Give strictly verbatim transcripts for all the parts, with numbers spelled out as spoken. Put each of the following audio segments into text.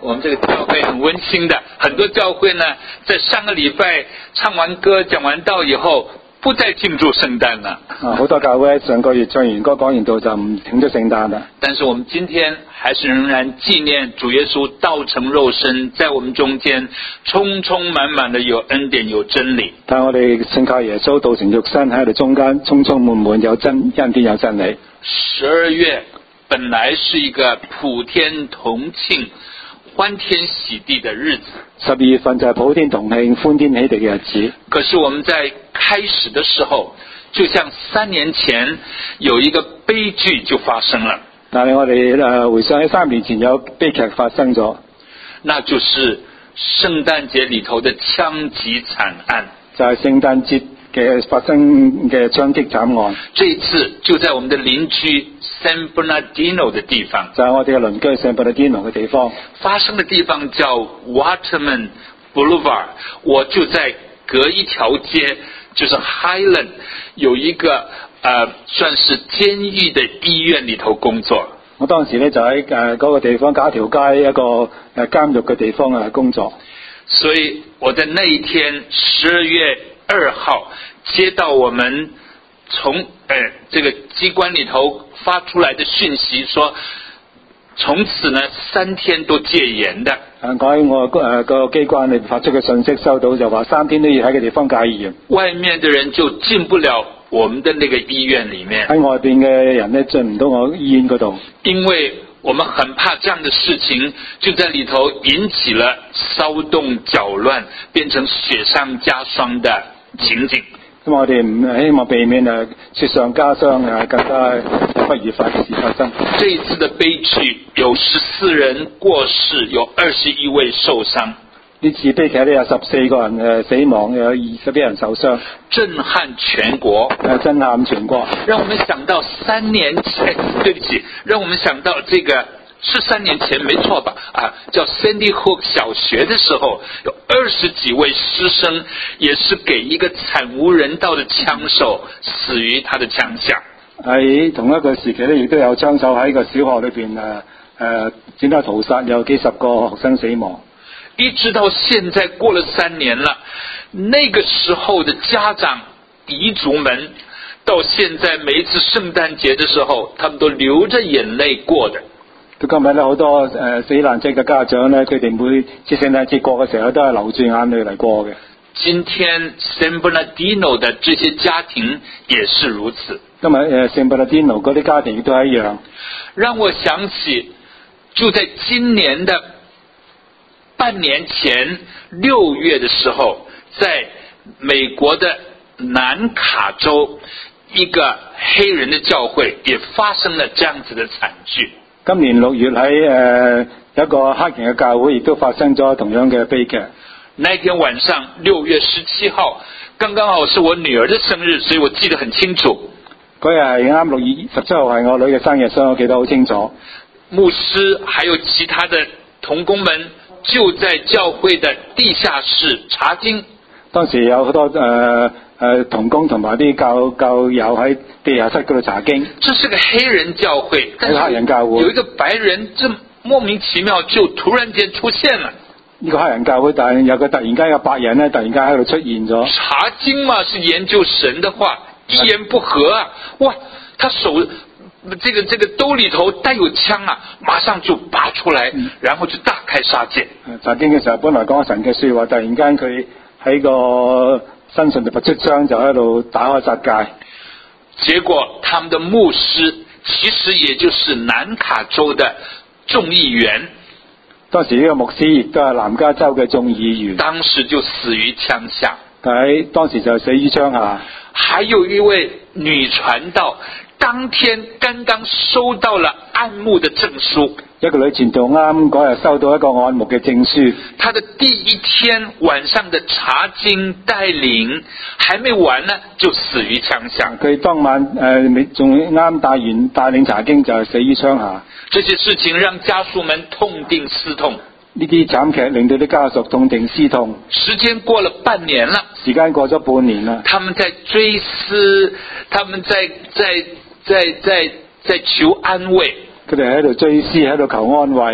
我们这个教會很溫馨的，很多教會呢，在上個禮拜唱完歌、講完道以後，不再慶祝聖誕了。 啊，好多教會上個月唱完歌、講完道就唔慶祝聖誕啦。 但是我們今天還是仍然紀念主耶穌道成肉身，在我們中間充充滿滿的有恩典有真理。 但係我哋信靠耶穌道成肉身喺我哋中間，充充滿滿有真恩典有真理。 十二月本來是一個普天同慶、歡天喜地的日子。 十二月份就係普天同慶、歡天喜地嘅日子。 可是我們在開始的時候，就像三年前有一個悲劇就發生了。 但係我哋誒回想喺三年前有悲劇發生咗， 那就是聖誕節裏頭的槍擊慘案。 就係聖誕節嘅發生嘅槍擊慘案。 這一次就在我們的鄰居 San Bernardino 的地方， 就係我哋嘅鄰居 San Bernardino 嘅地方。 發生的地方叫 Waterman Boulevard， 我就在隔一條街，就是 Highland 有一個呃算是監獄的醫院裏頭工作。 我當時咧就喺誒嗰個地方隔一條街一個誒監獄嘅地方啊工作。 所以我在那一天十二月二號接到我們從誒、呃、這個機關裏頭發出來的訊息，說從此呢三天都戒嚴的。 誒我喺我誒個機關裏發出嘅信息收到，就話三天都要喺個地方戒嚴。 外面的人就進不了我們的那個醫院裏面。 喺外邊嘅人呢進唔到我醫院嗰度。因為我們很怕這樣的事情就在裏頭引起了騷動攪亂，變成雪上加霜的情景。 咁我哋唔希望避免誒雪上加霜誒更加不愉快嘅事發生。 這一次的悲劇有十四人過世，有二十一位受傷。 呢次悲劇呢有十四個人誒死亡，有二十一人受傷， 震撼全國， 誒震撼全國。 讓我們想到三年前，對不起，讓我們想到這個是三年前沒錯吧？啊，叫 Sandy Hook 小學的時候，有二十幾位師生也是給一個慘無人道的槍手死於他的槍下。 喺同一個時期呢，亦都有槍手喺個小學裏邊誒誒展開屠殺，有幾十個學生死亡。 一直到現在過了三年了，那個時候的家長遺族們，到現在每一次聖誕節的時候，他們都流着眼淚過的。 到今日咧，好多誒、呃、死難者嘅家長咧，佢哋每次聖誕節過嘅時候都係流住眼淚嚟過嘅。 今天 San Bernardino 的這些家庭也是如此。 今日誒 San Bernardino 嗰啲家庭亦都係一樣。讓我想起，就在今年的半年前六月的時候，在美國的南卡州一個黑人的教會也發生了這樣子的慘劇。 今年六月喺誒、呃、一個黑人嘅教會亦都發生咗同樣嘅悲劇。 那天晚上六月十七號，剛剛好是我女兒的生日，所以我記得很清楚。 嗰日係啱六月十七號係我女嘅生日，所以我記得好清楚。 牧師還有其他的同工們就在教會的地下室查經。當時有好多誒、呃呃、同工同埋啲教教友喺地下室嗰度查經。這是個黑人教會，但是黑人教會有一個白人，這莫名其妙就突然間出現了。呢個黑人教會，但係有個突然間有白人咧，突然間喺度出現咗。查經嘛，是研究神的話，一言不合啊，哇，他手。這個這個兜裏頭帶有槍啊，馬上就拔出來，嗯、然後就大開殺戒。查經嘅時候，本來講神嘅說話，突然間佢喺個身上就拔出槍，就喺度打開殺戒。結果他們的牧師其實也就是南卡州的眾議員，當時呢個牧師亦都係南加州嘅眾議員，當時就死於槍下。但喺當時就死於槍下。還有一位女傳道。當天剛剛收到了按牧的證書，一個女傳道啱嗰日收到一個按牧嘅證書。她的第一天晚上的查經帶領還沒完呢，就死於槍下。佢當晚誒仲啱帶完帶領查經就死於槍下。這些事情讓家屬們痛定思痛。呢啲慘劇令到啲家屬痛定思痛。時間過了半年了，時間過咗半年啦。他們在追思，他們在在。在在在求安慰，佢哋喺度追思，喺度求安慰。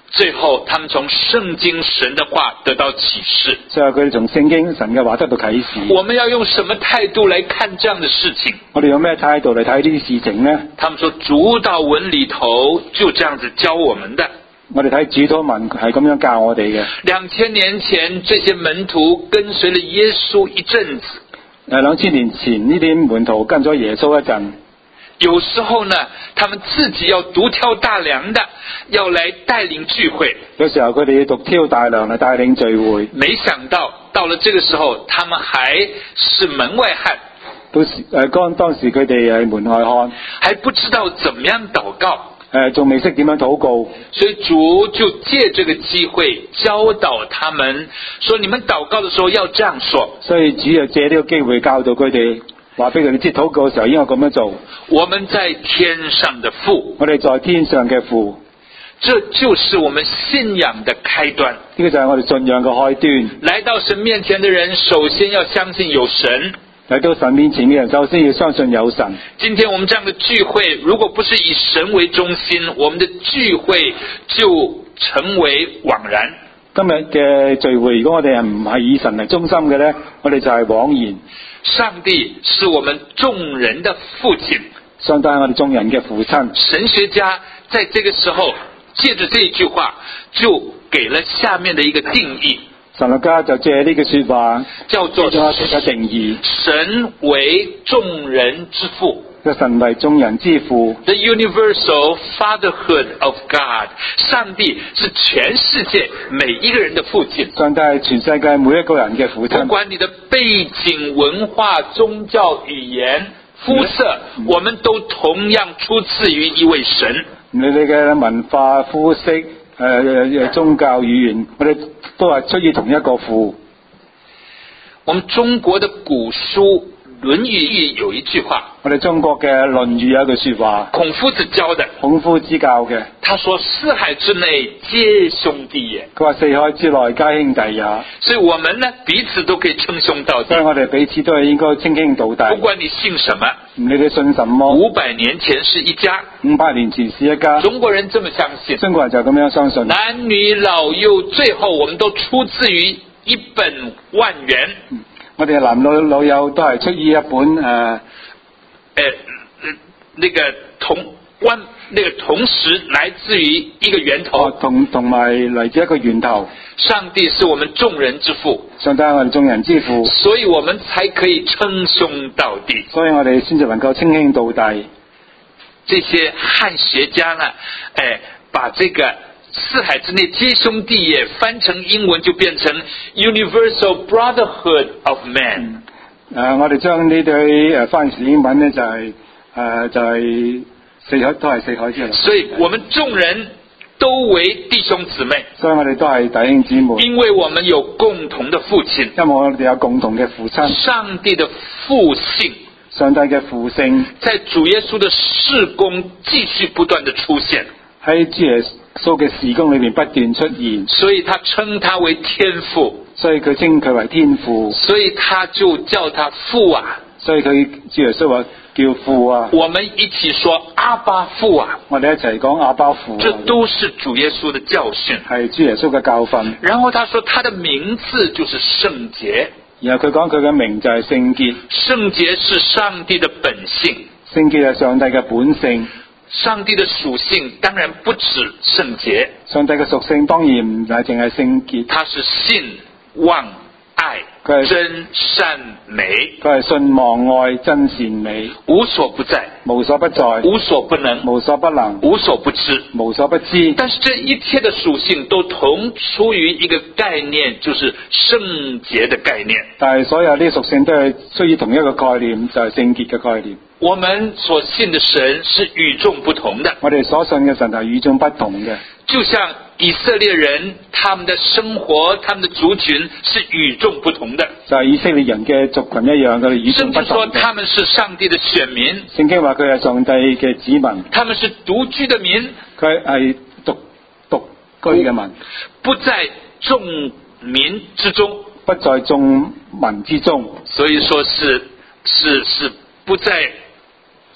最後他們從聖經神的話得到啟示。 最後佢哋從聖經神嘅話得到啟示。 我們要用什麼態度來看這樣的事情？ 我哋用咩態度嚟睇呢啲事情呢？ 他們說主禱文裏頭就這樣子教我們的。 我哋睇主禱文係咁樣教我哋嘅。 兩千年前，這些門徒跟隨了耶穌一陣子。 誒，兩千年前呢啲門徒跟咗耶穌一陣。 有時候呢，他們自己要獨挑大梁的，要來帶領聚會。 有時候佢哋要獨挑大梁嚟帶領聚會。 沒想到到了這個時候，他們還是門外漢。 到時誒，當當時佢哋係門外漢， 還不知道怎麼樣禱告。 誒，仲未識點樣禱告。 所以主就借這個機會教導他們，說你們禱告的時候要這樣說。 所以主就借呢個機會教導佢哋。話俾佢哋知禱告嘅時候應該咁樣做。 我們在天上的父， 我哋在天上嘅父， 這就是我們信仰的開端。 呢個就係我哋信仰嘅開端。 來到神面前的人，首先要相信有神。 嚟到神面前嘅人，首先要相信有神。 今天我們這樣的聚會，如果不是以神為中心，我們的聚會就成為枉然。 今日嘅聚會，如果我哋係唔係以神為中心嘅呢，我哋就係枉然。 上帝是我們眾人的父親， 上帝係我哋眾人嘅父親。 神學家在這個時候借着這一句話，就給了下面的一個定義。 神學家就借呢句說話， 叫做一個定義： 神為眾人之父。 神為眾人之父。 The universal fatherhood of God， 上帝是全世界每一個人的父親。 上帝係全世界每一個人嘅父親。 不管你的背景、文化、宗教、語言、膚色，嗯、我們都同樣出自於一位神。 你哋嘅文化、膚色、誒、呃、宗教、語言，我哋都係出於同一個父。 我們中國的古書《論語》有一句話， 我哋中國嘅《論語》有一句說話， 孔夫子教的。 孔夫子教嘅， 他說：四海之內皆兄弟也。 佢話四海之內皆兄弟也。 所以我們呢，彼此都可以稱兄道弟。 所以我哋彼此都係應該稱兄道弟。 不管你信什麼， 唔理你信什麼。 五百年前是一家， 五百年前是一家。 中國人這麼相信。 中國人就咁樣相信。 男女老幼，最後我們都出自於一本萬元。 嗯我哋男女老幼都係出於一本誒誒、呃呃，那個同關，那個同時來自於一個源頭， 哦、同同埋嚟自一個源頭。 上帝是我們眾人之父， 上帝係我哋眾人之父， 所以我們才可以稱兄道弟。 所以我哋先至能夠稱兄道弟。 這些漢學家呢，誒、呃，把這個四海之內皆兄弟也翻成英文就變成 Universal Brotherhood of Man。 誒、呃，我哋將呢對誒翻譯英文呢就係、是、誒、呃、就係、是、四海都係四海之內。 所以我們眾人都為弟兄姊妹。 所以我哋都係弟兄姊妹。 因為我們有共同的父親。 因為我哋有共同嘅父親。 上帝的父性。 上帝嘅父性。 在主耶穌的事工繼續不斷的出現。喺主耶穌嘅事工裏面不斷出現， 所以他稱他為天父， 所以佢稱佢為天父， 所以他就叫他父啊， 所以佢主耶穌話叫父啊。 我們一起說阿爸父啊， 我哋一齊講阿爸父啊。 這都是主耶穌的教訓， 係主耶穌嘅教訓。 然後他說他的名字就是聖潔， 然後佢講佢嘅名就係聖潔， 聖潔是上帝的本性， 聖潔係上帝嘅本性。 上帝的屬性當然不止聖潔， 上帝嘅屬性當然唔係淨係聖潔， 他是信望愛真善美， 佢係信望愛真善美， 無所不在， 無所不在， 無所不能， 無所不能， 無所不知， 無所不知。 但是這一切的屬性都同出於一個概念，就是聖潔的概念。 但係所有呢啲屬性都係出於同一個概念，就係聖潔嘅概念。 我們所信的神是與眾不同的， 我哋所信嘅神係與眾不同嘅。 就像以色列人，他們的生活、他們的族群是與眾不同的， 就係以色列人嘅族群一樣嘅與眾不同嘅。甚至說他們是上帝的選民， 聖經話佢係上帝嘅子民， 他們是獨居的民， 佢係獨獨居嘅民， 不在眾民之中， 不在眾民之中， 所以說是是是不在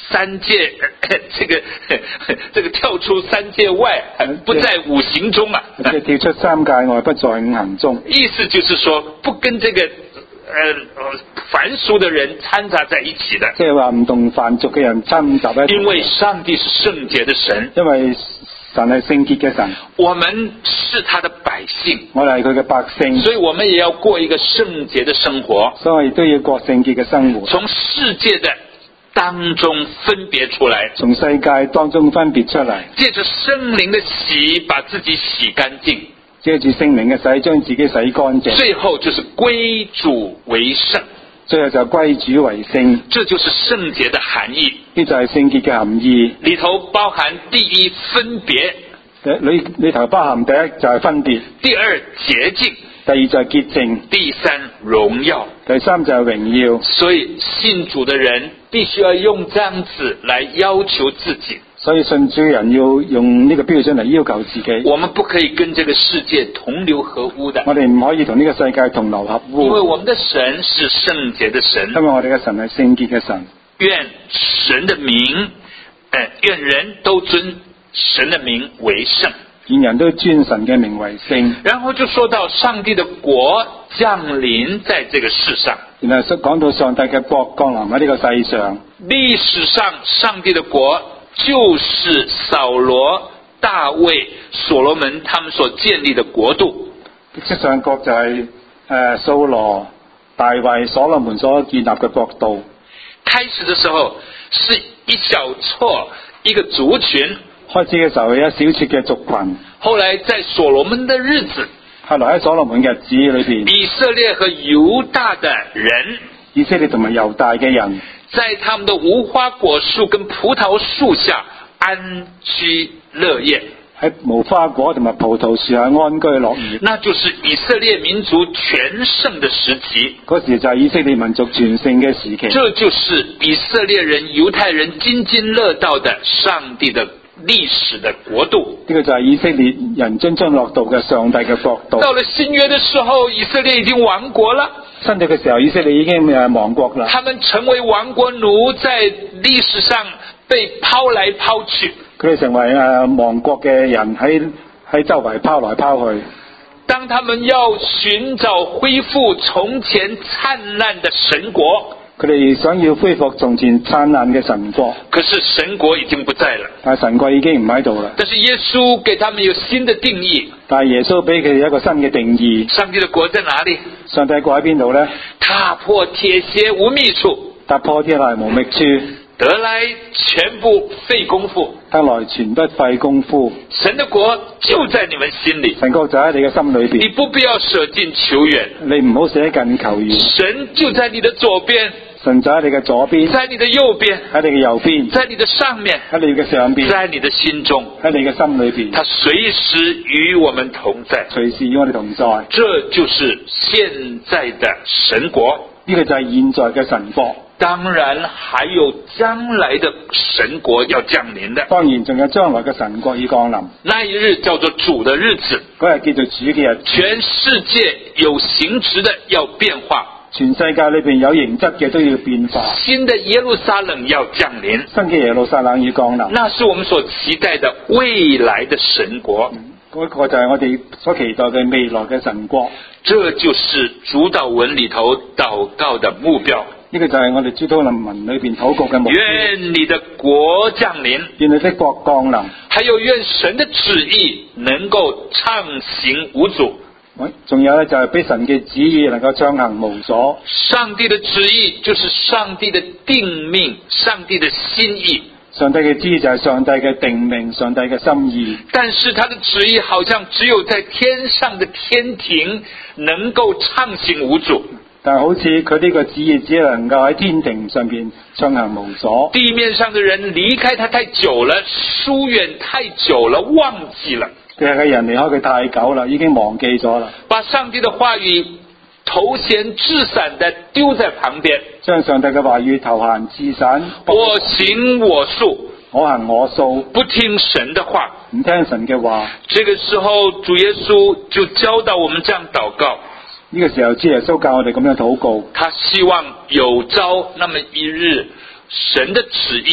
三界，这个这个跳出三界外，不在五行中啊。 跳出三界外，不在五行中。 意思就是说，不跟这个呃凡俗的人掺杂在一起的。 即係話唔同凡俗嘅人參雜一齊。 因為上帝是聖潔的神。 因為神係聖潔嘅神。 我們是他的百姓。 我哋係佢嘅百姓。 所以我們也要過一個聖潔的生活。 所以都要過聖潔嘅生活。 從世界的當中分別出來， 從世界當中分別出嚟， 借着聖靈的洗，把自己洗乾淨， 借住聖靈嘅洗，將自己洗乾淨， 最後就是歸主為聖， 最後就歸主為聖， 這就是聖潔的含義。 呢就係聖潔嘅含義， 裏頭包含第一分別， 裏裏頭包含第一就係分別， 第二潔淨， 第二就係潔淨， 第三榮耀， 第三就係榮耀。 所以信主的人必須要用這樣子來要求自己。 所以信主人要用呢個標準嚟要求自己。 我們不可以跟這個世界同流合污的。 我哋唔可以同呢個世界同流合污。 因為我們的神是聖潔的神。 因為我哋嘅神係聖潔嘅神。 願神的名，呃，願人都尊神的名為聖。 願人都尊神嘅名為聖。 然後就說到上帝的國降臨在這個世上。 然後講到上帝嘅國降臨喺呢個世上。 歷史上上帝的國就是掃羅、大衛、所羅門他們所建立的國度。 歷史上國就係誒掃羅、大衛、所羅門所建立嘅國度。 開始的時候是一小撮一個族群。 開始嘅時候有一小撮嘅族群。 後來在所羅門的日子。 後來喺所羅門嘅日子裏邊。 以色列和猶大的人。 以色列同埋猶大嘅人。 在他們的無花果樹跟葡萄樹下安居樂業。 喺無花果同埋葡萄樹下安居樂業。 那就是以色列民族全盛的時期。 嗰時就係以色列民族全盛嘅時期。 這就是以色列人、猶太人津津樂道的上帝的歷史的國度。 呢個就係以色列人津津樂道嘅上帝嘅國度。 到了新約的時候，以色列已經亡國了。 新約嘅時候，以色列已經誒亡國啦。 他們成為亡國奴，在歷史上被拋來拋去。 佢哋成為誒亡國嘅人喺喺周圍拋來拋去。 當他們要尋找恢復從前燦爛的神國， 佢哋想要恢復從前燦爛嘅神國， 可是神國已經不在了。 但係神國已經唔喺度啦。 但是耶穌給他們有新的定義。 但係耶穌俾佢哋一個新嘅定義。 上帝的國在哪裏？ 上帝國喺邊度呢？ 踏破鐵鞋無覓處。 踏破鐵鞋無覓處。 得來全不費功夫。 得來全不費功夫。 神的國就在你們心裏。 神國就喺你嘅心裏邊。 你不必要捨近求遠。 你唔好捨近求遠。 神就在你的左邊。 神就喺你嘅左邊。 在你的右邊。 喺你嘅右邊。 在你的上面。 喺你嘅上邊。 在你的心中。 喺你嘅心裏邊。 他隨時與我們同在。 隨時與我哋同在。 這就是現在的神國。 呢個就係現在嘅神國。 當然還有將來的神國要降臨的。 當然仲有將來嘅神國要降臨。 那一日叫做主的日子。 嗰日叫做主嘅日子。 全世界有形質的要變化。 全世界裏邊有形質嘅都要變化。 新的耶路撒冷要降臨。 新嘅耶路撒冷要降臨。 那是我們所期待的未來的神國。 嗰、嗯那個就係我哋所期待嘅未來嘅神國。 這就是主禱文裏頭禱告的目標。 呢個就係我哋主禱文裏邊禱告嘅目標。 願你的國降臨。 願你的國降臨。 還有願神的旨意能夠暢行無阻。 仲有咧就係俾神嘅旨意能夠暢行無阻。 上帝的旨意就是上帝的定命，上帝的心意。 上帝嘅旨意就係上帝嘅定命，上帝嘅心意。 但是他的旨意好像只有在天上的天庭能夠暢行無阻。 但係好似佢呢個旨意只能夠喺天庭上邊暢行無阻。 地面上的人離開他太久了，疏遠太久了，忘記了。 佢係人離開佢太久啦，已經忘記咗啦。 把上帝的話語投閒置散地丟在旁邊。 將上帝嘅話語投閒置散。 我行我素， 我行我素， 不聽神的話， 唔聽神嘅話。 這個時候主耶穌就教導我們這樣禱告。 呢、這個時候主耶穌教我哋咁樣禱告。 他希望有朝那麼一日，神的旨意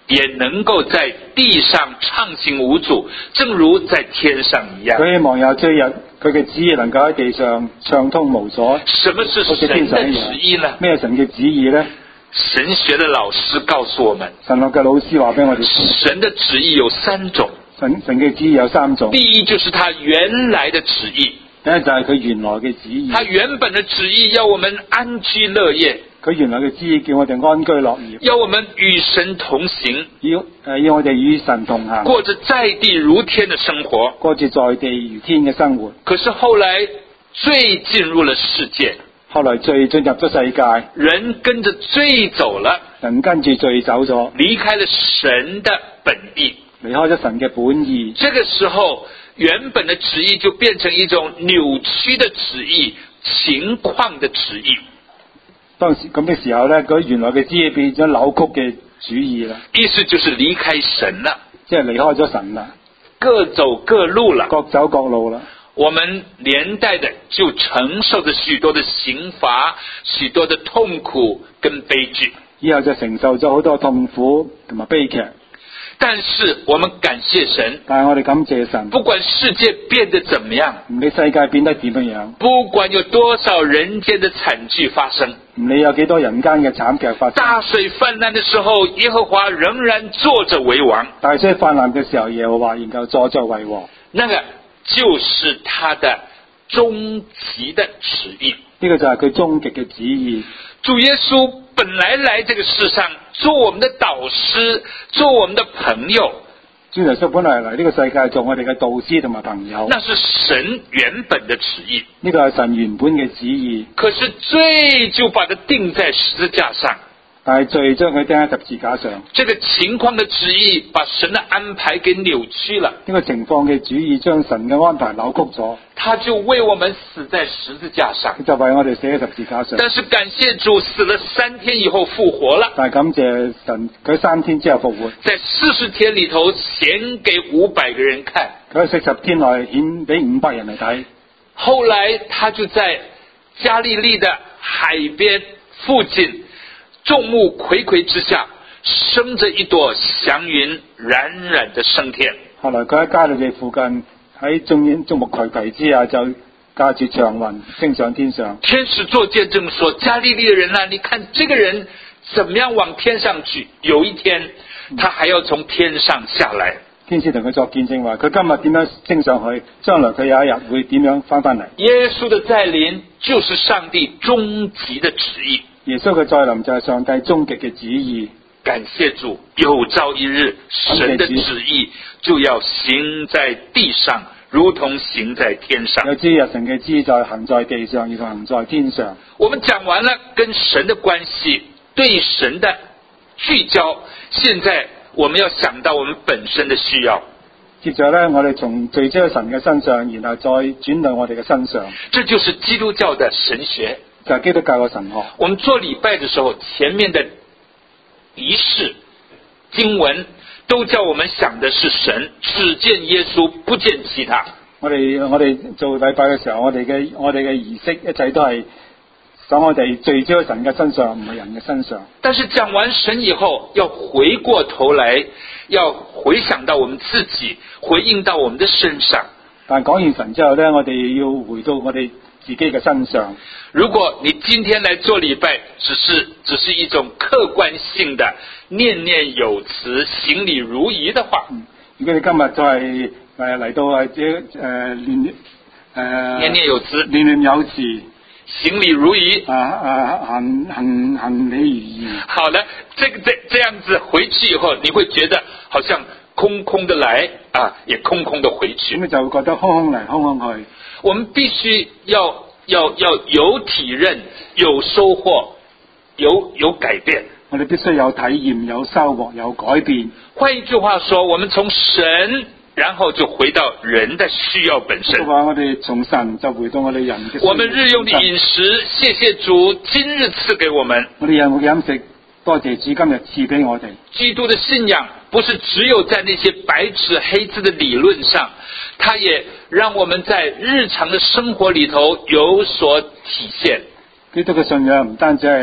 也能够在地上暢行無阻，正如在天上一樣。 佢希望有追日，佢嘅旨意能夠喺地上暢通無阻。 什麼是神的旨意呢？ 咩神嘅旨意呢？ 神學的老師告訴我們， 神學嘅老師話俾我哋， 神的旨意有三種。 神神嘅旨意有三種。 第一就是他原來的旨意。 第一就係佢原來嘅旨意。 他原本的旨意要我們安居樂業。 佢原來嘅旨意叫我哋安居樂業， 要我們與神同行， 要誒要我哋與神同行， 過着在地如天的生活， 過住在地如天嘅生活。 可是後來罪進入了世界， 後來罪進入咗世界， 人跟着罪走了， 人跟住罪走咗， 離開了神的本意， 離開咗神嘅本意。 這個時候，原本的旨意就變成一種扭曲的旨意，情況的旨意。 當時咁嘅時候咧，佢原來嘅旨意變咗扭曲嘅主意啦。 意思就是離開神了， 即係離開咗神啦， 各走各路了， 各走各路啦。 我們連帶的就承受着許多的刑罰，許多的痛苦跟悲劇。 以後就承受咗好多痛苦同埋悲劇。 但是我們感謝神， 但係我哋感謝神， 不管世界變得怎麼樣， 唔理世界變得點樣樣， 不管有多少人間的慘劇發生， 唔理有幾多人間嘅慘劇發生， 大水泛濫的時候，耶和華仍然坐着為王。 大水泛濫嘅時候，耶和華仍舊坐着為王。 那個就是他的終極的旨意。 呢個就係佢終極嘅旨意。 主耶穌本來來這個世上做我們的導師，做我們的朋友。 主耶穌本來嚟呢個世界做我哋嘅導師同埋朋友。 那是神原本的旨意。 呢個係神原本嘅旨意。 可是罪就把它釘在十字架上。 但係罪將佢釘喺十字架上。 這個情況的旨意把神的安排給扭曲了。 呢個情況嘅旨意將神嘅安排扭曲咗。 他就為我們死在十字架上。 就為我哋死喺十字架上。 但是感謝主，死了三天以後復活了。 但係感謝神，佢三天之後復活。 在四十天裏頭顯給五百個人看。 佢喺四十天內顯俾五百人嚟睇。 後來他就在加利利的海邊附近。眾目睽睽之下，生着一朵祥雲，冉冉的升天。 後來佢喺加利利附近，喺眾眾目睽睽之下，就駕住長雲升上天上。 天使做見證說：加利利的人啊，你看這個人怎麼樣往天上去？有一天，他還要從天上下來。 天使同佢作見證話：佢今日點樣升上去，將來佢有一日會點樣翻返嚟。 耶穌的再臨就是上帝終極的旨意。 耶穌嘅再臨就係上帝終極嘅旨意。 感謝主，有朝一日神的旨意就要行在地上，如同行在天上。 有朝一日神嘅旨意就係行在地上，如同行在天上。 我們講完了跟神的關係，對神的聚焦，現在我們要想到我們本身的需要。 接着呢，我哋從聚焦喺神嘅身上，然後再轉到我哋嘅身上。 這就是基督教的神學。 就係基督教嘅神學。 我們做禮拜的時候，前面的儀式、經文都叫我們想的是神，只見耶穌，不見其他。 我哋我哋做禮拜嘅時候，我哋嘅我哋嘅儀式一切都係想我哋聚焦喺神嘅身上，唔係人嘅身上。 但是講完神以後，要回過頭來，要回想到我們自己，回應到我們的身上。 但講完神之後呢，我哋要回到我哋自己嘅身上。 如果你今天來做禮拜，只是只是一種客觀性的念念有詞、行禮如儀的話， 嗯、如果你今日就係誒嚟到誒誒念誒念念有詞、 念念有詞、 行禮如儀啊啊行行行禮如儀。 好了，這個這這樣子回去以後，你會覺得好像空空的來啊，也空空的回去。 咁你就會覺得空空嚟，空空去。 我們必須要要要有體認、有收穫、有有改變。 我哋必須有體驗、有收穫、有改變。 換一句話說，我們從神，然後就回到人的需要本身。 話我哋從神就回到我哋人嘅需要。 我們日用的飲食，謝謝主今日賜給我們。 我哋日用嘅飲食，多謝主今日賜俾我哋。 基督的信仰不是只有在那些白紙黑字的理論上，它也讓我們在日常的生活裏頭有所體現。 基督嘅信仰唔單止係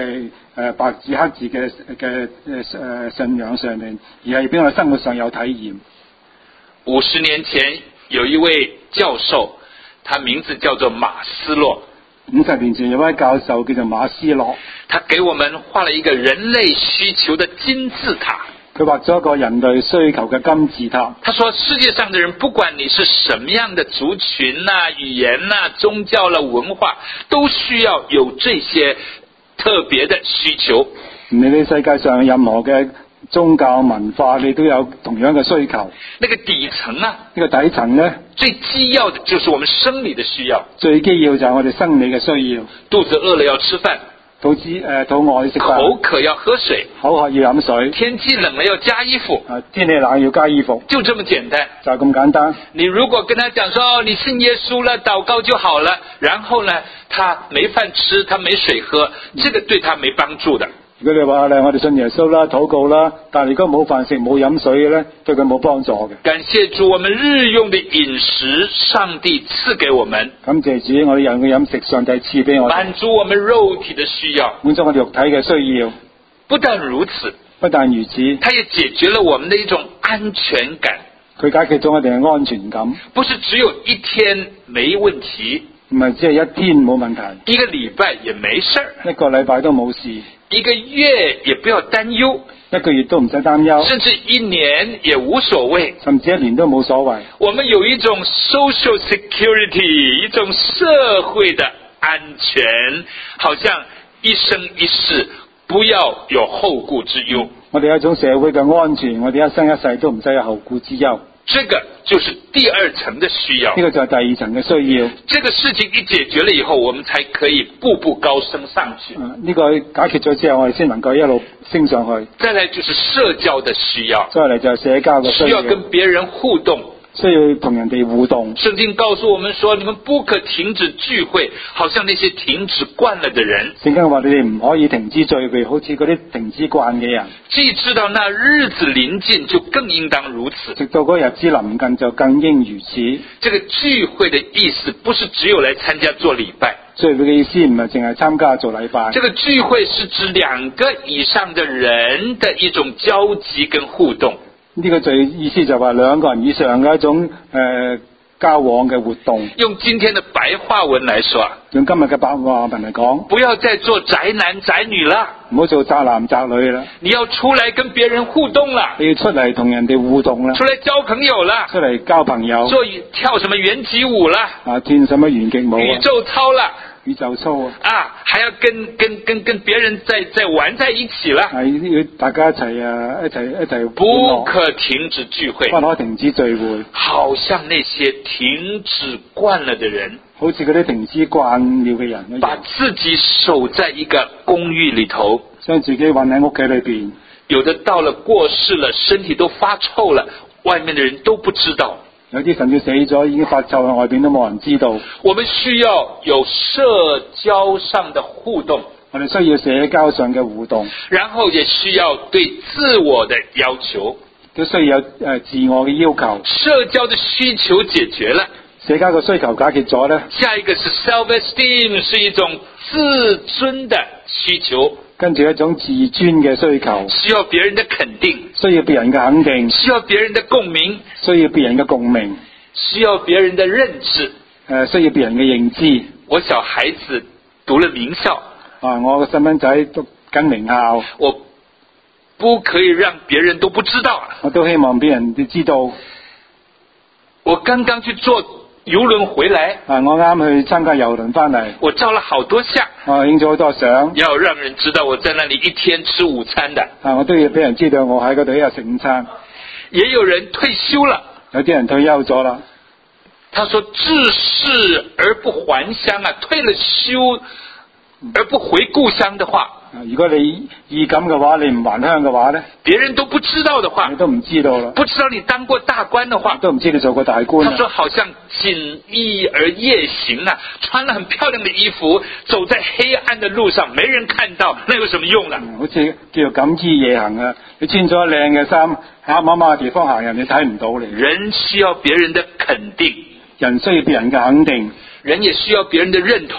誒白紙黑字嘅嘅誒誒信仰上面，而係俾我哋生活上有體驗。 五十年前有一位教授，他名字叫做馬斯洛。 五十年前有位教授叫做馬斯洛， 他給我們畫了一個人類需求的金字塔。 佢畫咗一個人類需求嘅金字塔。 他說世界上的人，不管你是什麼樣的族群啊、語言啊、宗教啦、文化，都需要有這些特別的需求。 你哋世界上任何嘅宗教文化，你都有同樣嘅需求。 那個底層啊， 呢個底層呢， 最基要的就是我們生理的需要。 最基要就係我哋生理嘅需要。 肚子餓了要吃飯， 肚子誒肚餓要食飯， 口渴要喝水， 口渴要飲水， 天氣冷了要加衣服。 啊，天氣冷要加衣服， 就這麼簡單， 就咁簡單。 你如果跟他講說，哦，你信耶穌了，禱告就好了，然後呢，他沒飯吃，他沒水喝，這個對他沒幫助的。 如果你話咧，我哋信耶穌啦，禱告啦，但係如果冇飯食冇飲水嘅咧，對佢冇幫助嘅。 感謝主，我們日用的飲食，上帝賜給我們。 感謝主，我哋人嘅飲食，上帝賜俾我哋， 滿足我們肉體的需要， 滿足我哋肉體嘅需要。 不但如此， 不但如此， 它也解決了我們的一種安全感。 佢解決咗我哋嘅安全感。 不是只有一天沒問題， 唔係只係一天冇問題， 一個禮拜也沒事兒， 一個禮拜都冇事， 一個月也不要擔憂， 一個月都唔使擔憂， 甚至一年也無所謂， 甚至一年都冇所謂。 我們有一種 social security， 一種社會的安全，好像一生一世不要有後顧之憂。 我哋有一種社會嘅安全，我哋一生一世都唔使有後顧之憂。 這個就是第二層的需要， 呢個就係第二層嘅需要。 這個事情一解決了以後，我們才可以步步高升上去。 呢、這個解決咗之後，我哋先能夠一路升上去。 再來就是社交的需要， 再嚟就係社交嘅需要， 需要跟別人互動， 需要同人哋互動。 聖經告訴我們說，你們不可停止聚會，好像那些停止慣了的人。 聖經話你哋唔可以停止聚會，好似嗰啲停止慣嘅人。 既知道那日子臨近，就更應當如此。 直到嗰日子臨近，就更應如此。 這個聚會的意思，不是只有來參加做禮拜。 聚會嘅意思唔係淨係參加做禮拜。 這個聚會是指兩個以上的人的一種交集跟互動。 呢、這個最意思就話兩個人以上嘅一種誒、呃、交往嘅活動。 用今天的白話文來說， 用今日嘅白話文嚟講， 不要再做宅男宅女啦， 唔好做宅男宅女啦。 你要出來跟別人互動啦， 你要出嚟同人哋互動啦， 出來交朋友啦， 出嚟交朋友， 做跳什麼圓擊舞啦， 啊，跳什麼圓擊舞啊， 宇宙操啦。 宇宙操啊！ 啊，還要跟跟跟跟別人在在玩在一起啦。 係要大家一齊啊，一齊一齊。 不可停止聚會， 不可停止聚會。 好像那些停止慣了的人， 好似嗰啲停止慣了嘅人一樣， 把自己守在一個公寓裏頭， 將自己韞喺屋企裏邊。有的到了過世了，身體都發臭了，外面的人都不知道。 有啲甚至死咗，已經發臭喺外邊都冇人知道。 我們需要有社交上的互動， 我哋需要社交上嘅互動， 然後也需要對自我的要求， 都需要有誒自我嘅要求。 社交的需求解決了， 社交嘅需求解決咗咧， 下一個是 self-esteem， 是一種自尊的需求。 跟住一種自尊嘅需求， 需要別人的肯定， 需要別人嘅肯定， 需要別人的共鳴， 需要別人嘅共鳴， 需要別人的認知， 誒需要別人嘅認知。 我小孩子讀了名校， 啊，我個細蚊仔讀緊名校， 我不可以讓別人都不知道， 我都希望別人都知道。 我剛剛去坐遊輪回來， 啊，我啱去參加遊輪翻嚟， 我照了好多相， 我影咗好多相， 要讓人知道我在那裡一天吃午餐的。 啊，我都要俾人知道我喺嗰度一日食午餐。 也有人退休了， 有啲人退休咗啦。 他說至死而不還鄉啊，退了休而不回故鄉的話， 如果你意咁嘅話，你唔還鄉嘅話咧， 別人都不知道的話， 你都唔知道啦。 不知道你當過大官的話， 都唔知你做過大官。 他說好像錦衣而夜行啊，穿了很漂亮的衣服，走在黑暗的路上，沒人看到，那有什麼用呢？ 嗯、好似叫做錦衣夜行啊，你穿咗靚嘅衫，喺啱啱嘅地方行人，你睇唔到你。 人需要別人的肯定， 人需要別人嘅肯定， 人也需要別人的認同，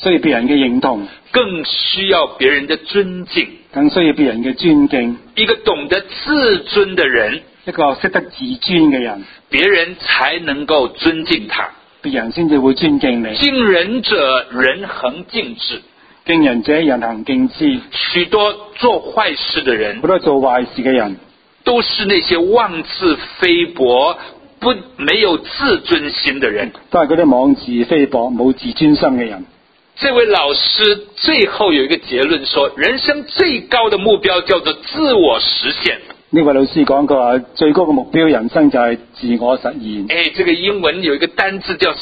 需要別人嘅認同， 更需要別人的尊敬， 更需要別人嘅尊敬。 一個懂得自尊的人， 一個識得自尊嘅人， 別人才能夠尊敬他， 別人先至會尊敬你。 敬人者，人恒敬之； 敬人者，人恒敬之。 許多做壞事的人， 好多做壞事嘅人， 都是那些妄自菲薄、不沒有自尊心的人， 都係嗰啲妄自菲薄、冇自尊心嘅人。 這位老師最後有一個結論說，人生最高的目標叫做自我實現。 呢位老師講過話，最高嘅目標人生就係自我實現。 誒，這個英文有一個單字叫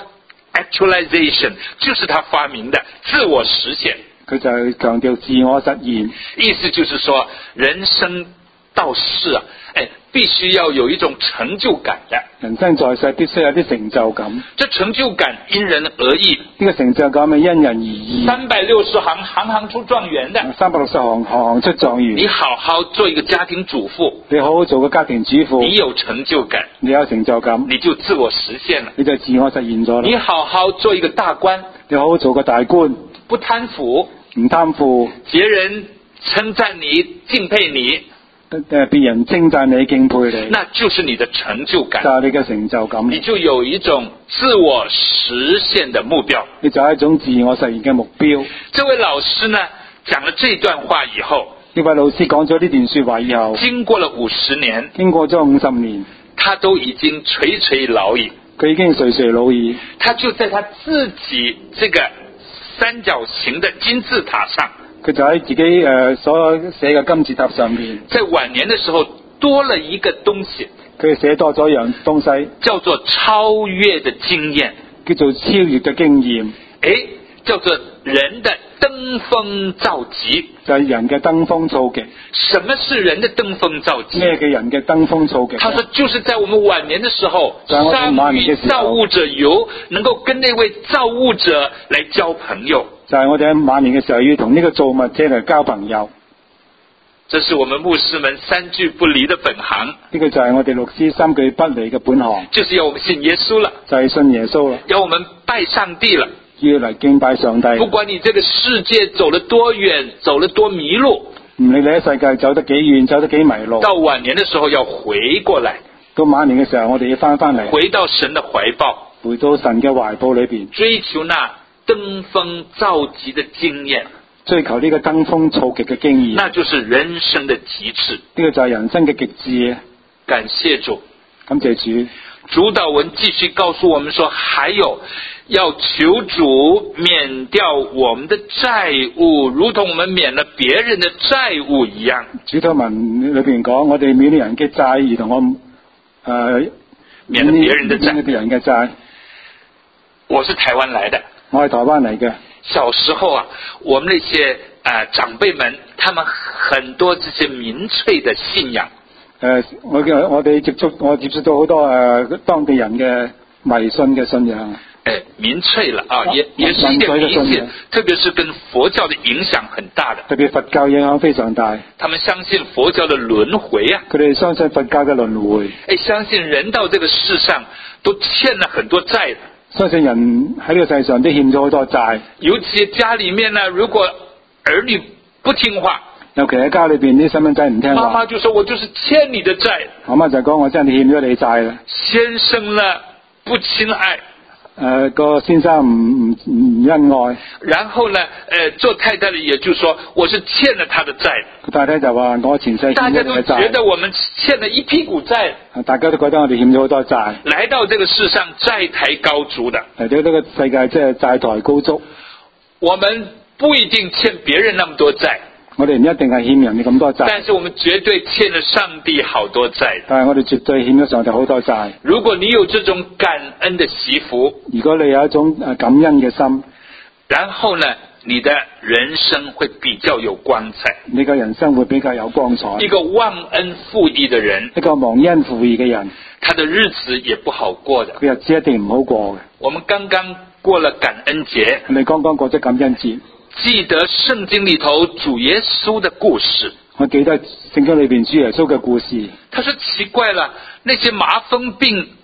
self-actualization， 就是他發明的自我實現。 佢就係強調自我實現， 意思就是說，人生到世啊，誒，必須要有一種成就感的。 人生在世必須有啲成就感。 這成就感因人而異。 呢個成就感係因人而異。 三百六十行，行行出狀元的。 三百六十行，行行出狀元。 你好好做一個家庭主婦， 你好好做個家庭主婦， 你有成就感， 你有成就感， 你就自我實現了， 你就自我實現咗啦。 你好好做一個大官， 你好好做個大官， 不貪腐， 唔貪腐， 別人稱讚你，敬佩你。 誒，別人稱讚你、敬佩你， 那就是你的成就感， 就係你嘅成就感， 你就有一種自我實現的目標， 你就係一種自我實現嘅目標。 這位老師呢，講了這段話以後， 呢位老師講咗呢段說話以後， 經過了五十年， 經過咗五十年， 他都已經垂垂老矣， 佢已經垂垂老矣， 他就在他自己這個三角形的金字塔上。 佢就喺自己誒、呃、所寫嘅金字塔上面， 在晚年的時候多了一個東西， 佢寫多咗一樣東西， 叫做超越的經驗， 叫做超越嘅經驗， 誒，叫做人的登峰造極， 就係人嘅登峰造極。 什麼是人的登峰造極？ 咩嘅人嘅登峰造極？ 他說，就是在我們晚年的時候， 上與造物者遊，能夠跟那位造物者來交朋友。 就係、是、我哋喺晚年嘅時候要同呢個造物者嚟交朋友， 這是我們牧師們三句不離的本行。 呢個就係我哋牧師三句不離嘅本行， 就是要我們信耶穌了， 就係信耶穌啦， 要我們拜上帝了， 要嚟敬拜上帝。 不管你這個世界走了多遠，走了多迷路， 唔理你喺世界走得幾遠，走得幾迷路， 到晚年的時候要回過來， 到晚年嘅時候我哋要翻翻嚟， 回到神的懷抱， 回到神嘅懷抱裏邊， 追求那登峰造極的經驗， 追求呢個登峰造極嘅經驗， 那就是人生的極致。 呢個就係人生嘅極致。 感謝主， 感謝主。 主禱文繼續告訴我們說，還有要求主免掉我們的債務，如同我們免了別人的債務一樣。 主禱文裏邊講，我哋免了人嘅債，如同我誒、呃、 免了別人的債。 免了別人嘅債。 我是台灣來的， 我係台灣嚟嘅。小時候啊，我們那些、呃、長輩們，他們很多這些民粹的信仰。 誒、呃，我嘅我哋接觸，我接觸到好多誒、呃、當地人嘅迷信嘅信仰。 誒，民粹了啊，也也是一點迷信，特別是跟佛教的影響很大的。 特別佛教影響非常大。 他們相信佛教的輪迴啊， 佢哋相信佛教嘅輪迴。 誒，相信人到這個世上都欠了很多債的。 相信人喺呢個世上都欠咗好多債。 尤其家裏面呢，如果兒女不聽話， 尤其喺家裏邊啲細蚊仔唔聽話， 媽媽就說我就是欠你的債。 媽媽就講我真係欠咗你債啦。 先生呢不親愛，誒、 呃、個先生唔唔唔恩愛。然後呢，誒、 呃、做太太的也就說我是欠了他的債。 個太太就話我前世欠咗你嘅債。大家都覺得我們欠了一屁股債。 大家都覺得我哋欠咗好多債。 來到這個世上債台高築的， 嚟到呢個世界即係債台高築。 我們不一定欠別人那麼多債。 我哋唔一定係欠人哋咁多債， 但是我們絕對欠了上帝好多債。 但係我哋絕對欠咗上帝好多債。 如果你有這種感恩的惜福， 如果你有一種誒感恩嘅心， 然後呢，你的人生會比較有光彩。 你嘅人生會比較有光彩。 一個忘恩負義的人， 一個忘恩負義嘅人， 他的日子也不好過的。 佢日子一定唔好過嘅。 我們剛剛過了感恩節， 我哋剛剛過咗感恩節。 記得聖經裏頭主耶穌的故事， 我記得聖經裏邊主耶穌嘅故事。 他說奇怪了，那些麻風病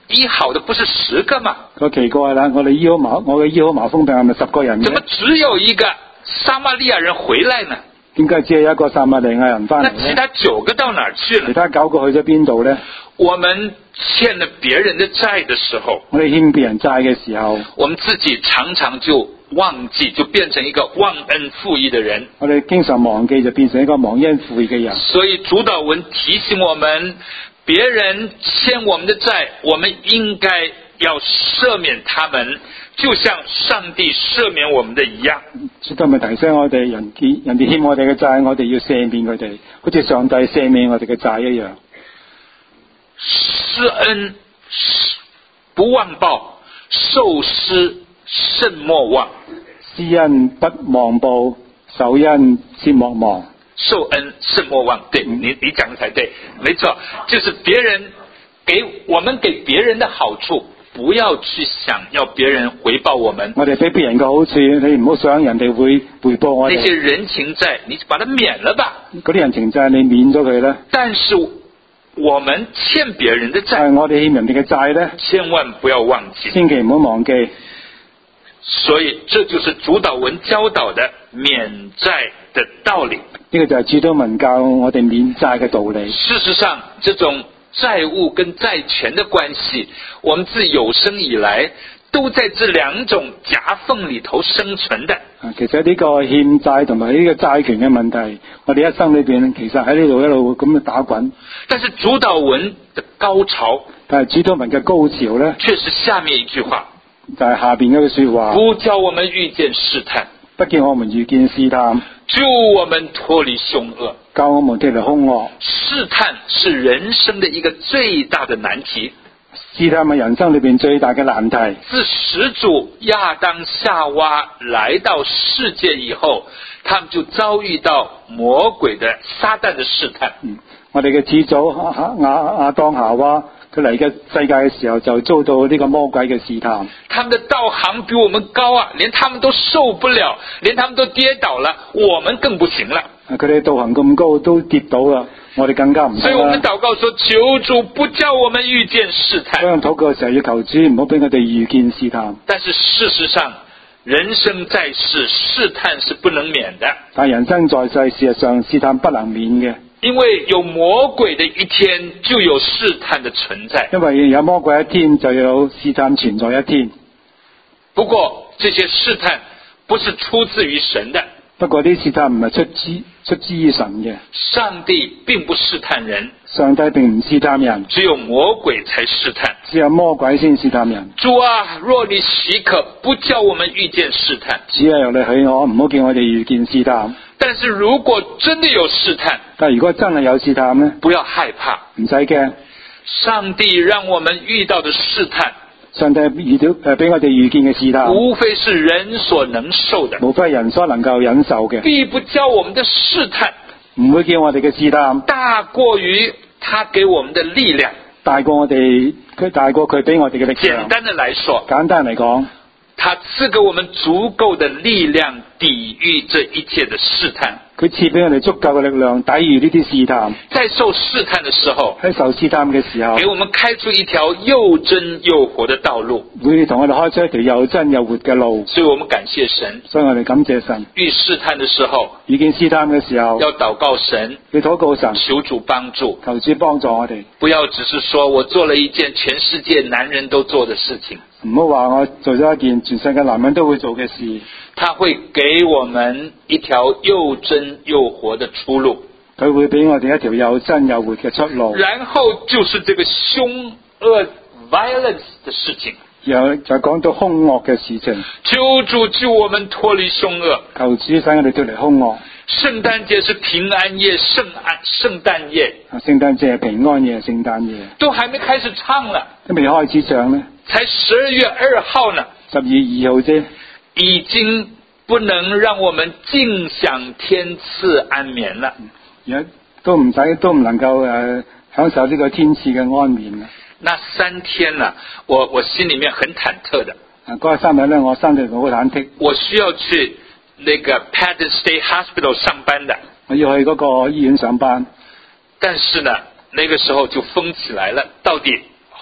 醫好的不是十個嗎？ 個奇怪啦，我哋醫好麻我嘅醫好麻風病係咪十個人嘅？ 怎麼只有一個撒瑪利亞人回來呢？ 點解只係一個撒瑪利亞人翻嚟呢？ 那其他九個到哪兒去了？ 其他九個去咗邊度呢？ 我們欠了別人的債的時候， 我哋欠別人債嘅時候， 我們自己常常就忘記，就變成一個忘恩負義的人。 我哋經常忘記，就變成一個忘恩負義嘅人。 所以主禱文提醒我們，別人欠我們的債，我們應該要赦免他們，就像上帝赦免我們的一樣。 主禱文提醒我哋，人人哋欠我哋嘅債，我哋要赦免佢哋，好似上帝赦免我哋嘅債一樣。 施恩不忘報，受施甚莫忘。 施恩不忘報，受恩切莫忘。 受恩甚莫忘，對，你你講的才對，沒錯，就是別人給我們給別人的好處，不要去想要別人回報我們。 我哋俾別人嘅好處，你唔好想人哋會回報我哋。 那些人情債，你把它免了吧。 嗰啲人情債你免咗佢啦。 但是我們欠別人的債， 但係我哋欠人哋嘅債咧， 千萬不要忘記， 千祈唔好忘記。 所以這就是主禱文教導的免債的道理。 呢個就係主禱文教我哋免債嘅道理。 事實上，這種債務跟債權的關係，我們自有生以來都在這兩種夾縫裏頭生存的。 其實呢個欠債同埋呢個債權嘅問題，我哋一生裏邊其實喺呢度一路咁樣打滾。 但是主禱文的高潮， 但係主禱文嘅高潮呢， 卻是下面一句話， 就係下邊一句說話， 不叫我們遇見試探， 不叫我們遇見試探， 救我們脫離兇惡， 救我們脫離兇惡。 試探是人生的一個最大的難題。 試探係人生裏邊最大嘅難題。 自始祖亞當夏娃來到世界以後，他們就遭遇到魔鬼的撒旦的試探。 嗯，我哋嘅始祖亞亞亞當夏娃，佢嚟嘅世界嘅時候就遭到呢個魔鬼嘅試探。 他們的道行比我們高啊，連他們都受不了，連他們都跌倒了，我們更不行了。 佢哋道行咁高都跌倒啦，我哋更加唔得啦。 所以我們禱告說，求主不叫我們遇見試探。 所以禱告嘅時候要求主唔好俾我哋遇見試探。 但是事實上，人生在世，試探是不能免的。 但人生在世，事實上試探不能免嘅。 因為有魔鬼的一天，就有試探的存在。 因為有魔鬼一天，就有試探存在一天。 不過這些試探不是出自於神的。 不過啲試探唔係出自出自於神嘅。 上帝並不試探人， 上帝並唔試探人， 只有魔鬼才試探。 只有魔鬼先試探人。 主啊，若你許可，不叫我們遇見試探。 只係由你許我，唔好叫我哋遇見試探。 但是如果真的有試探， 但如果真係有試探呢， 不要害怕， 唔使驚。 上帝讓我們遇到的試探， 上帝遇到誒俾我哋遇見嘅試探， 無非是人所能受的， 無非係人所能夠忍受嘅， 必不叫我們的試探， 唔會叫我哋嘅試探大過於他給我們的力量， 大過我哋佢大過佢俾我哋嘅力量。 簡單的來說， 簡單嚟講， 他賜給我們足夠的力量抵禦這一切的試探。 佢賜俾我哋足夠嘅力量抵禦呢啲試探。 在受試探的時候， 喺受試探嘅時候， 給我們開出一條又真又活的道路， 會同我哋開出一條又真又活嘅路。 所以我們感謝神。 所以我哋感謝神。 遇試探的時候， 遇見試探嘅時候， 要禱告神， 要禱告神， 求主幫助， 求主幫助我哋。 不要只是說我做了一件全世界男人都做的事情。 唔好話我做咗一件全世界男人都會做嘅事。 他會給我們一條又真又活的出路。 佢會俾我哋一條又真又活嘅出路。 然後就是這個兇惡 violence 的事情。 然後就講到兇惡嘅事情。 求主救我們脫離兇惡。 求主使我哋脫離兇惡。 聖誕節是平安夜，聖安聖誕夜。 聖誕節係平安夜，聖誕夜。 都還沒開始唱呢。 都未開始唱呢。 才十二月二號呢。 十二月二號啫。 已經不能讓我們盡享天賜安眠了。 而家都唔使，都唔能夠誒、呃、享受呢個天賜嘅安眠啦。 那三天呢，我我心裏面很忐忑的。 啊，嗰三日咧，我心裏好忐忑。 我需要去那個 Paden State Hospital 上班的。 我要去嗰個醫院上班。 但是呢，那個時候就封起來了。到底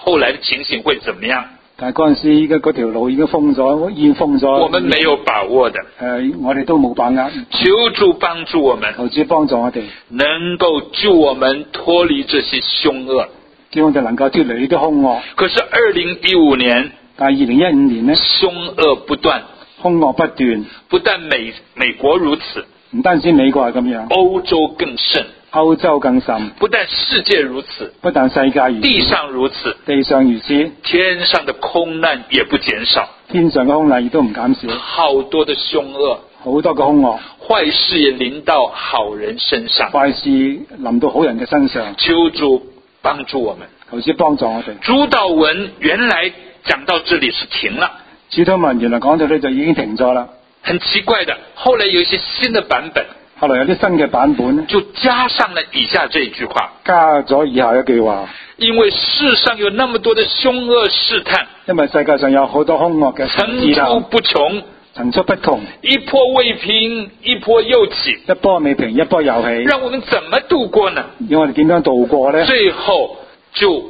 後來的情形會怎麼樣？ 但係嗰陣時嘅嗰條路已經封咗，已經封咗。 我們沒有把握的。 誒、呃，我哋都冇把握。 求主幫助我們， 求主幫助我哋， 能夠救我們脫離這些兇惡， 叫我哋能夠脫離呢啲兇惡。 可是二零一五年， 但係二零一五年呢， 兇惡不斷， 兇惡不斷。 不但美美國如此， 唔單止美國係咁樣， 歐洲更甚， 歐洲更甚。 不但世界如此， 不但世界如此， 地上如此， 地上如此， 天上的空難也不減少， 天上嘅空難亦都唔減少。 好多的兇惡， 好多個兇惡， 壞事也臨到好人身上， 壞事臨到好人嘅身上。 求主幫助我們， 求主幫助我哋。 主禱文原來講到這裡是停了， 主禱文原來講到呢就已經停咗啦。 很奇怪的，後來有一些新的版本， 後來有啲新嘅版本就加上了以下這一句話， 加咗以下一句話。 因為世上有那麼多的兇惡試探， 因為世界上有好多兇惡嘅層出不窮， 層出不窮， 一波未平一波又起， 一波未平一波又起， 讓我們怎麼度過呢？ 要我哋點樣度過呢？ 最後就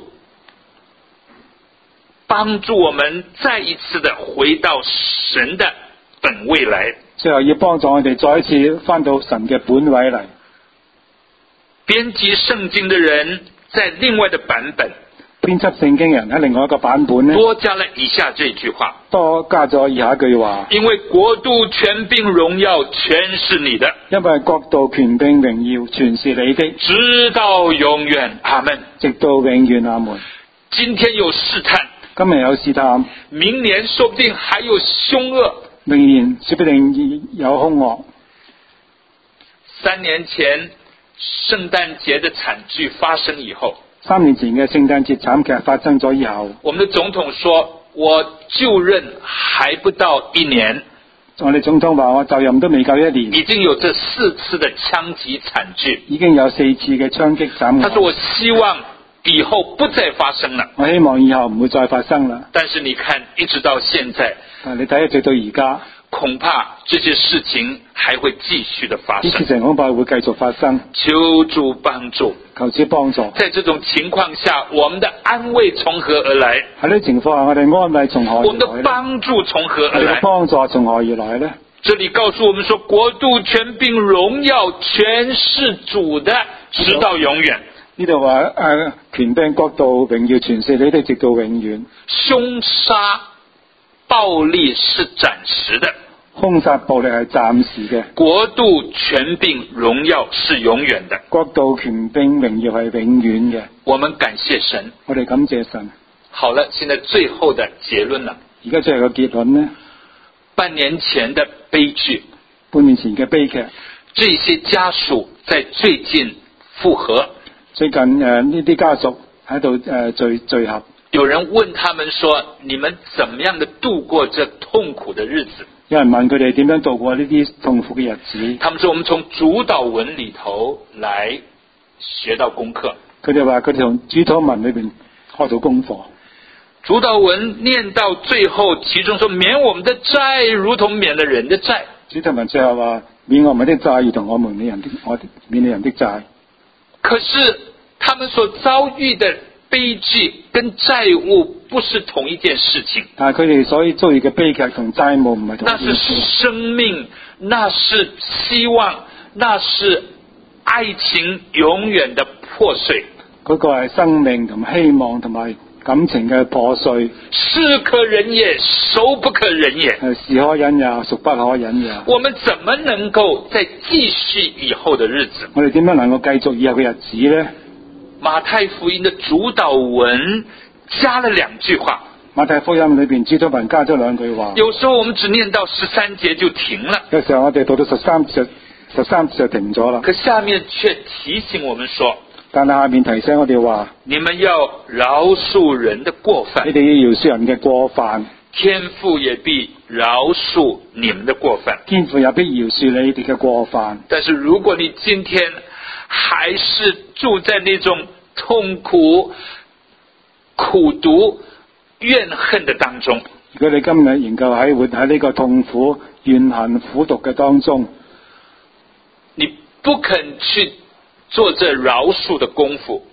幫助我們再一次的回到神的本位來， 最後要幫助我哋再一次返到神嘅本位嚟。 編輯聖經的人在另外的版本， 編輯聖經人喺另外一個版本呢， 多加了以下這句話， 多加咗以下一句話， 因為國度權柄榮耀全是你的， 因為國度權柄榮耀全是你的， 直到永遠，阿們， 直到永遠，阿們。 今天有試探， 今日有試探， 明年說不定還有兇惡， 明年說不定有兇惡。 三年前聖誕節的慘劇發生以後， 三年前嘅聖誕節慘劇發生咗以後， 我們的總統說，我就任還不到一年， 我哋總統話我就任都未夠一年， 已經有這四次的槍擊慘劇， 已經有四次嘅槍擊慘案。 他說我希望以後不再發生了， 我希望以後唔會再發生啦。 但是你看一直到現在， 但你睇下直到而家， 恐怕這些事情還會繼續的發生， 呢事情恐怕會繼續發生。 求主幫助， 求主幫助。 在這種情況下，我們的安慰從何而來？ 喺呢情況下，我哋安慰從何而來？ 我們的幫助從何而來？ 我哋嘅幫助從何而來呢？ 這裡告訴我們說，國度權柄榮耀全是主的，直到永遠。 呢度話誒，權柄國度榮耀全是你的，直到永遠。 兇殺暴力是暫時的， 兇殺暴力係暫時嘅。 國度權柄榮耀是永遠的， 國度權柄榮耀係永遠嘅。 我們感謝神， 我哋感謝神。 好了，現在最後的結論了。 而家最後嘅結論呢？ 半年前的悲劇， 半年前嘅悲劇， 這些家屬在最近復合。 最近誒呢啲家屬喺度誒聚聚合。 有人問他們說：你們怎麼樣的度過這痛苦的日子？ 有人問佢哋點樣度過呢啲痛苦嘅日子？ 他們說：我們從主禱文裏頭來學到功課。 佢哋話佢哋從主禱文裏邊學到功課。 主禱文念到最後，其中說免我們的債，如同免了人的債。 主禱文最後話免我們的債，如同我們免人的我免了人的債。 可是他們所遭遇的悲劇跟債務不是同一件事情。 但係佢哋所以遭遇嘅悲劇同債務唔係同一件事。 那是生命，那是希望，那是愛情永遠的破碎。 嗰個係生命同希望同埋感情嘅破碎。 是可忍也，孰不可忍也。 係是可忍也，孰不可忍也。 我們怎麼能夠再繼續以後的日子？ 我哋點樣能夠繼續以後嘅日子呢？ 馬太福音的主禱文加了兩句話。 馬太福音裏邊主禱文加咗兩句話。 有時候我們只念到十三節就停了。 有時候我哋到到十三節，十三節就停咗啦。 可下面卻提醒我們說， 但係下面提醒我哋話， 你們要饒恕人的過犯。 你哋要饒恕人嘅過犯， 天父也必饒恕你們的過犯。 天父也必饒恕你哋嘅過犯。但是如果你今天還是住在那種痛苦、苦毒、怨恨的當中， 如果你今日仍舊喺活喺呢個痛苦、怨恨、苦毒嘅當中， 你不肯去做這饒恕的功夫，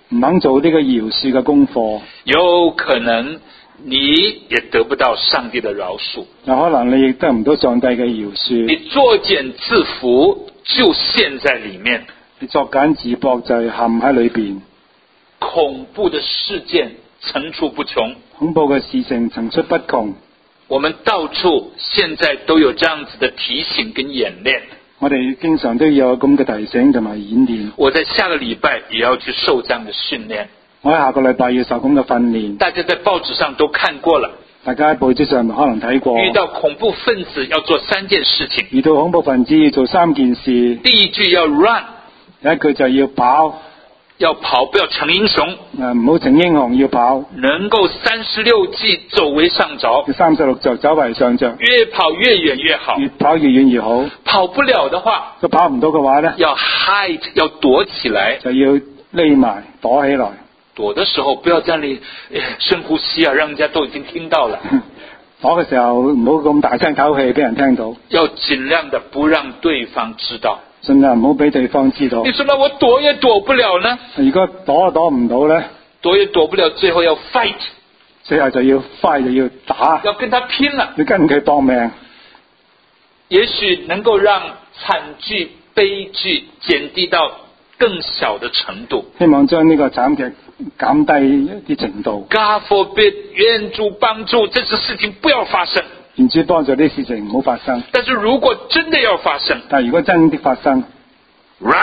唔肯做呢個饒恕嘅功課， 有可能你也得不到上帝的饒恕， 有可能你亦得唔到上帝嘅饒恕。 你作繭自縛就陷在裏面， 你作繭自縛就陷喺裏邊。 恐怖的事件層出不窮， 恐怖嘅事情層出不窮。 我們到處現在都有這樣子的提醒跟演練。 我哋經常都有咁嘅提醒同埋演練。 我在下個禮拜也要去受這樣的訓練。 我喺下個禮拜要受咁嘅訓練。 大家在報紙上都看過了。 大家喺報紙上可能睇過。 遇到恐怖分子要做三件事情。 遇到恐怖分子要做三件事。 第一句要 run， 第一句就要跑。 要跑，不要逞英雄。 誒，唔好逞英雄，要跑。 能夠三十六計走為上着。 三十六就走為上着。 越跑越遠越好。 越跑越遠越好。 跑不了的話， 都跑唔到嘅話呢， 要 hide， 要躲起來。 就要匿埋，躲起來。 躲的時候不要在那裡深呼吸啊，讓人家都已經聽到了。 躲嘅時候唔好咁大聲唞氣，俾人聽到。 要盡量的不讓對方知道。 盡量唔好俾對方知道。 你說那我躲也躲不了呢？ 如果躲都躲唔到呢？ 躲也躲不了，最後要 fight， 最後就要 fight， 就要打， 要跟他拼了， 要跟佢搏命。 也許能夠讓慘劇悲劇減低到更小的程度。 希望將呢個慘劇減低一啲程度。 God forbid， 願主幫助，這些事情不要發生。 願主幫助啲事情唔好發生。 但是如果真的要發生， 但如果真的發生 ，run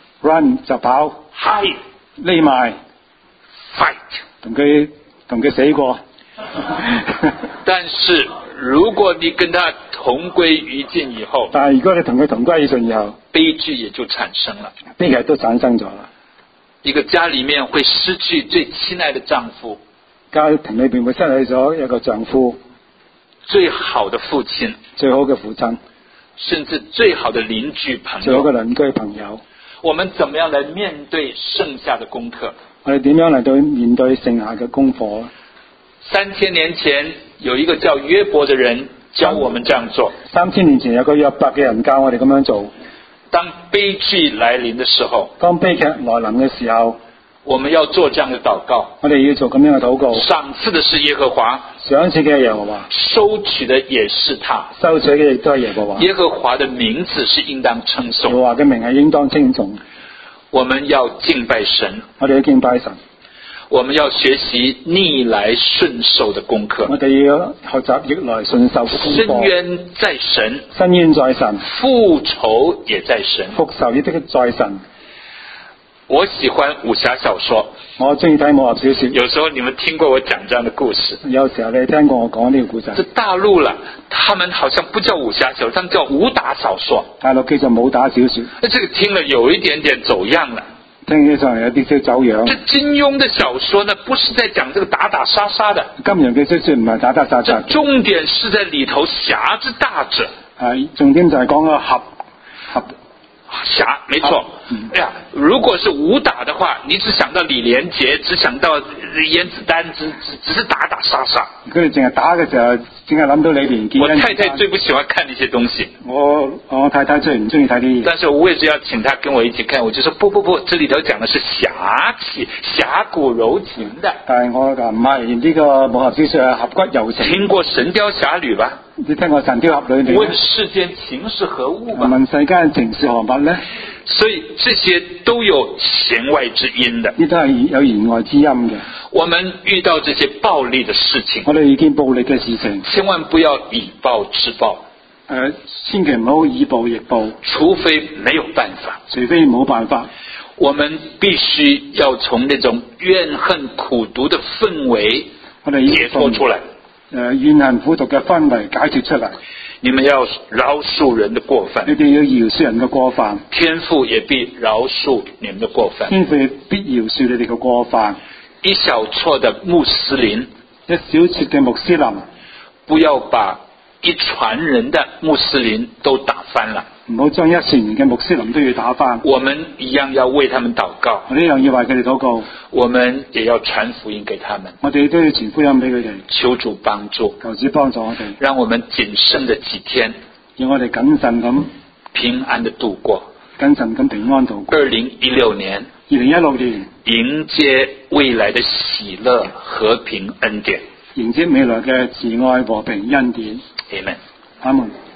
run 就跑 ，hide 匿埋 ，fight 同佢同佢死過。 但是如果你跟他同歸於盡以後， 但係如果你同佢同歸於盡以後， 悲劇也就產生了。 悲劇都產生咗啦。 一個家裡面會失去最親愛的丈夫， 家庭裏邊會失去咗一個丈夫。 最好的父親， 最好嘅父親， 甚至最好的鄰居朋友， 最好嘅鄰居朋友。 我們怎麼樣來面對剩下的功課？ 我哋點樣嚟到面對剩下嘅功課？ 三千年前有一個叫約伯的人教我們這樣做。 三千年前有個約伯嘅人教我哋咁樣做。 當悲劇來臨的時候， 當悲劇來臨嘅時候， 我們要做這樣的禱告。 我哋要做咁樣嘅禱告。 賞賜的是耶和華， 賞賜嘅係耶和華， 收取的也是他， 收取嘅亦都係耶和華。 耶和華的名字是應當稱頌。 耶和華嘅名係應當稱頌。 我們要敬拜神， 我哋要敬拜神。 我們要學習逆來順受的功課。 我哋要學習逆來順受嘅功課。 伸冤在神， 伸冤在神， 復仇也在神。 復仇亦都在神。 我喜歡武俠小說， 我中意睇武俠小說。 有時候你們聽過我講這樣的故事， 有時候你聽過我講呢個故事。 這大陸啦，他們好像不叫武俠小說，他們叫武打小說。 大陸叫做武打小說。 這個聽了有一點點走樣了， 聽起上嚟有啲少走樣。 這金庸的小說呢，不是在講這個打打殺殺的。 金庸嘅小說唔係打打殺殺， 重點是在裏頭俠之大者。 係重點就係講個俠俠。 俠，沒錯。 嗯、 哎呀，如果是武打的話，你只想到李連杰，只想到甄子丹，只只只是打打殺殺。 佢哋淨係打嘅時候，淨係諗到李連杰。 我太太最不喜歡看那些東西。 我我太太最唔中意睇啲嘢。 但是我為咗要請她跟我一起看，我就說不不不，這裏頭講的是俠氣、俠骨柔情的。 但係我就唔係呢個武俠小說係俠骨柔情。 聽過《神雕俠侶》吧？ 你聽過《神雕俠侶》？ 問世間情是何物吧？ 問世間情是何物呢？ 所以這些都有弦外之音的， 呢都係有弦外之音嘅。 我們遇到這些暴力的事情， 我哋遇見暴力嘅事情， 千萬不要以暴制暴。 誒、呃，千祈唔好以暴易暴， 除非沒有辦法， 除非冇辦法， 我們必須要從那種怨恨苦毒的氛圍我哋解脫出來。 誒、呃，怨恨苦毒嘅氛圍解脫出嚟。 你們要饒恕人的過犯， 你哋要饒恕人嘅過犯， 天父也必饒恕你們的過犯。 天父必饒恕你哋嘅過犯。 一小撮的穆斯林， 一小撮嘅穆斯林， 不要把一船人的穆斯林都打翻了。 唔好將一船人嘅穆斯林都要打翻。 我們一樣要為他們禱告， 我呢樣要為佢哋禱告。 我們也要傳福音給他們。 我哋都要傳福音俾佢哋。 求主幫助， 求主幫助我哋， 讓我們僅剩的幾天， 讓我哋謹慎咁平安的度過， 跟神咁平安度過。 二零一六年， 二零一六年迎接未來的喜樂、和平、恩典。 迎接未來嘅慈愛、和平、恩典。 Amen。 阿門。